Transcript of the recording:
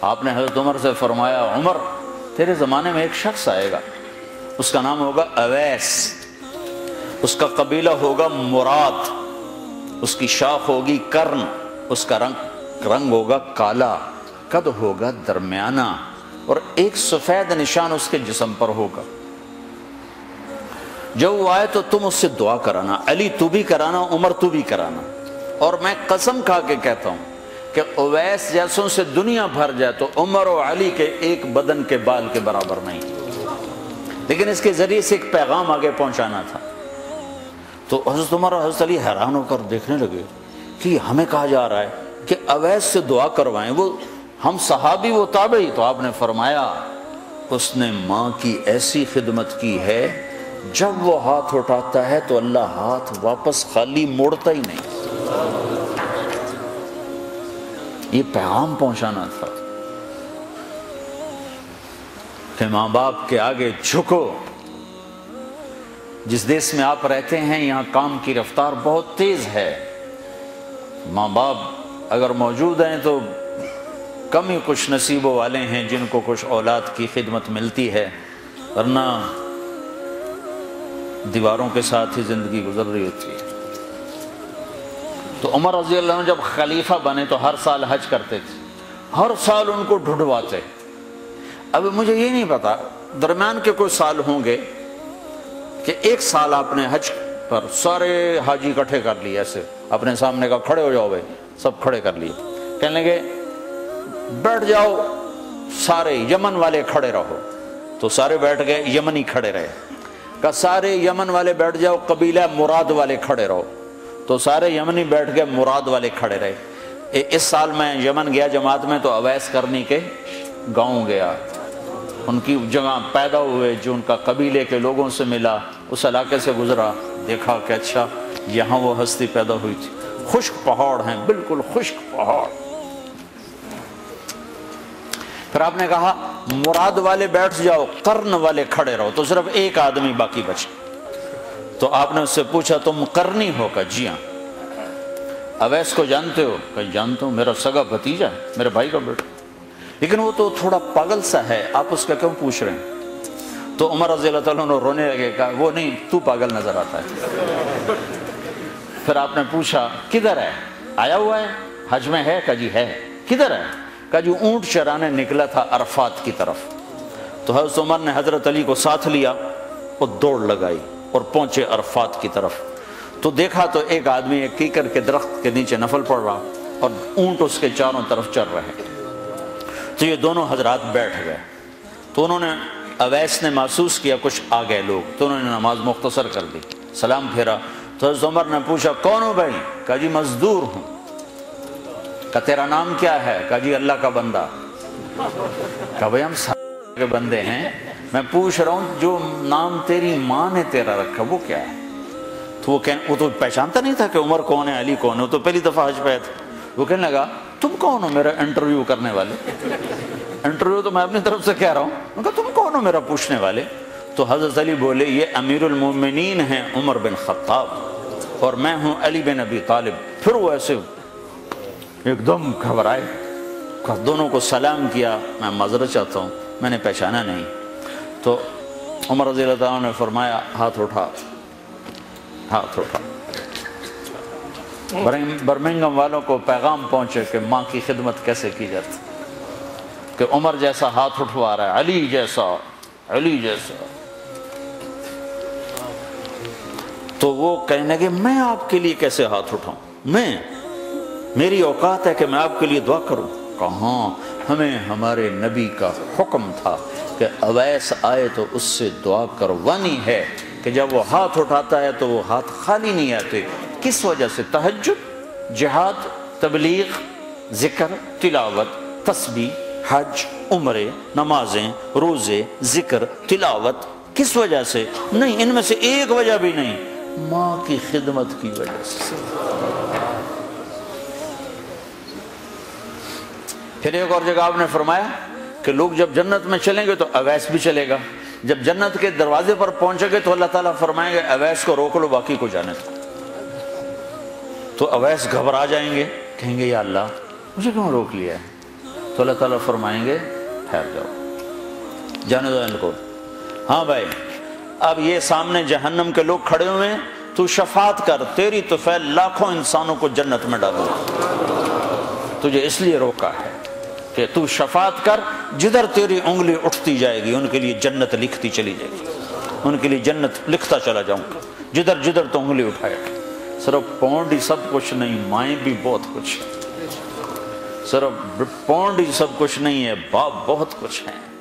آپ نے حضرت عمر سے فرمایا عمر تیرے زمانے میں ایک شخص آئے گا، اس کا نام ہوگا اویس، اس کا قبیلہ ہوگا مراد، اس کی شاخ ہوگی کرن، اس کا رنگ ہوگا کالا، قد ہوگا درمیانہ، اور ایک سفید نشان اس کے جسم پر ہوگا۔ جب وہ آئے تو تم اس سے دعا کرانا، علی تو بھی کرانا، عمر تو بھی کرانا، اور میں قسم کھا کے کہتا ہوں کہ اویس جیسوں سے دنیا بھر جائے تو عمر و علی کے ایک بدن کے بال کے برابر نہیں، لیکن اس کے ذریعے سے ایک پیغام آگے پہنچانا تھا۔ تو حضرت عمر اور حضرت علی حیران ہو کر دیکھنے لگے کہ ہمیں کہا جا رہا ہے کہ اویس سے دعا کروائیں، وہ ہم صحابی وہ تابعی۔ تو آپ نے فرمایا اس نے ماں کی ایسی خدمت کی ہے، جب وہ ہاتھ اٹھاتا ہے تو اللہ ہاتھ واپس خالی موڑتا ہی نہیں۔ یہ پیغام پہنچانا تھا کہ ماں باپ کے آگے جھکو۔ جس دیش میں آپ رہتے ہیں یہاں کام کی رفتار بہت تیز ہے، ماں باپ اگر موجود ہیں تو کم ہی خوش نصیبوں والے ہیں جن کو کچھ اولاد کی خدمت ملتی ہے، ورنہ دیواروں کے ساتھ ہی زندگی گزر رہی ہوتی ہے۔ تو عمر رضی اللہ عنہ جب خلیفہ بنے تو ہر سال حج کرتے تھے، ہر سال ان کو ڈھونڈواتے۔ اب مجھے یہ نہیں پتا درمیان کے کوئی سال ہوں گے کہ ایک سال آپ نے حج پر سارے حاجی اکٹھے کر لیے، ایسے اپنے سامنے کا کھڑے ہو جاؤ بھائی، سب کھڑے کر لیے، کہنے لگے بیٹھ جاؤ سارے یمن والے کھڑے رہو، تو سارے بیٹھ گئے، یمنی کھڑے رہے، کہ سارے یمن والے بیٹھ جاؤ، قبیلہ مراد والے کھڑے رہو، تو سارے یمنی بیٹھ گئے، مراد والے کھڑے رہے۔ اس سال میں یمن گیا جماعت میں تو اویس کرنی کے گاؤں گیا، ان کی جگہ پیدا ہوئے، جو ان کا قبیلے کے لوگوں سے ملا، اس علاقے سے گزرا، دیکھا کہ اچھا یہاں وہ ہستی پیدا ہوئی تھی۔ خشک پہاڑ ہیں، بالکل خشک پہاڑ۔ پھر آپ نے کہا مراد والے بیٹھ جاؤ، قرن والے کھڑے رہو، تو صرف ایک آدمی باقی بچا۔ تو آپ نے اس سے پوچھا تم قرنی ہو؟ کہ جی ہاں۔ اویس کو جانتے ہو؟ کہ جانتا ہوں، میرا سگا بھتیجا ہے، میرے بھائی کا بیٹا، لیکن وہ تو تھوڑا پاگل سا ہے، آپ اس کا کیوں پوچھ رہے ہیں؟ تو عمر رضی اللہ تعالیٰ عنہ رونے لگے، کہا وہ نہیں، تو پاگل نظر آتا ہے۔ پھر آپ نے پوچھا کدھر ہے؟ آیا ہوا ہے حج میں؟ ہے؟ کہ جی ہے۔ کدھر ہے؟ کہ جو اونٹ چرانے نکلا تھا عرفات کی طرف۔ تو حضرت عمر نے حضرت علی کو ساتھ لیا اور دوڑ لگائی اور پہنچے عرفات کی طرف، تو دیکھا تو ایک آدمی ایک کیکر کے درخت کے نیچے نفل پڑ رہا اور اونٹ اس کے چاروں طرف چر رہے۔ تو یہ دونوں حضرات بیٹھ گئے، تو انہوں نے اویس نے محسوس کیا کچھ آ گئے لوگ، تو انہوں نے نماز مختصر کر دی، سلام پھیرا۔ تو حضرت عمر نے پوچھا کون ہو بھائی؟ کہا جی مزدور ہوں۔ کہا تیرا نام کیا ہے؟ کہا جی اللہ کا بندہ۔ کہا بھائی ہم سارے کے بندے ہیں، میں پوچھ رہا ہوں جو نام تیری ماں نے تیرا رکھا وہ کیا ہے؟ تو وہ تو پہچانتا نہیں تھا کہ عمر کون ہے، علی کون ہے، وہ تو پہلی دفعہ حج پہ آئے تھے۔ وہ کہنے لگا تم کون ہو میرا انٹرویو کرنے والے؟ انٹرویو تو میں اپنی طرف سے کہہ رہا ہوں۔ میں کہا تم کون ہو میرا پوچھنے والے؟ تو حضرت علی بولے یہ امیر المومنین ہیں عمر بن خطاب، اور میں ہوں علی بن ابی طالب۔ پھر وہ ایسے ایک دم گھبرائے، دونوں کو سلام کیا، میں معذرت چاہتا ہوں میں نے پہچانا نہیں۔ تو عمر رضی اللہ عنہ نے فرمایا ہاتھ اٹھا، ہاتھ اٹھا۔ برمنگم والوں کو پیغام پہنچے کہ ماں کی خدمت کیسے کی جاتی، کہ عمر جیسا ہاتھ اٹھوا رہا ہے، علی جیسا، علی جیسا۔ تو وہ کہنے لگے میں آپ کے لیے کیسے ہاتھ اٹھاؤں، میری اوقات ہے کہ میں آپ کے لیے دعا کروں؟ کہاں، ہمیں ہمارے نبی کا حکم تھا کہ اویس آئے تو اس سے دعا کروانی ہے، کہ جب وہ ہاتھ اٹھاتا ہے تو وہ ہاتھ خالی نہیں آتے۔ کس وجہ سے؟ تہجد، جہاد، تبلیغ، ذکر، تلاوت، تسبیح، حج، عمرے، نمازیں، روزے، ذکر، تلاوت۔ کس وجہ سے؟ نہیں، ان میں سے ایک وجہ بھی نہیں، ماں کی خدمت کی وجہ سے۔ پھر ایک اور جگہ آپ نے فرمایا کہ لوگ جب جنت میں چلیں گے تو اویس بھی چلے گا، جب جنت کے دروازے پر پہنچے گے تو اللہ تعالیٰ فرمائیں گے اویس کو روک لو، باقی کو جانے دو۔ تو اویس گھبرا جائیں گے، کہیں گے یا اللہ مجھے کیوں روک لیا ہے؟ تو اللہ تعالیٰ فرمائیں گے ٹھہر جاؤ، جانے دو ان کو۔ ہاں بھائی، اب یہ سامنے جہنم کے لوگ کھڑے ہوئے ہیں، تو شفاعت کر، تیری طفیل لاکھوں انسانوں کو جنت میں ڈالو۔ تجھے اس لیے روکا ہے کہ تو شفاعت کر، جدھر تیری انگلی اٹھتی جائے گی ان کے لیے جنت لکھتی چلی جائے گی، ان کے لیے جنت لکھتا چلا جاؤں گا جدھر جدھر تو انگلی اٹھائے۔ صرف پونڈ ہی سب کچھ نہیں، مائیں بھی بہت کچھ ہے۔ صرف پونڈ ہی سب کچھ نہیں ہے، باپ بہت کچھ ہیں۔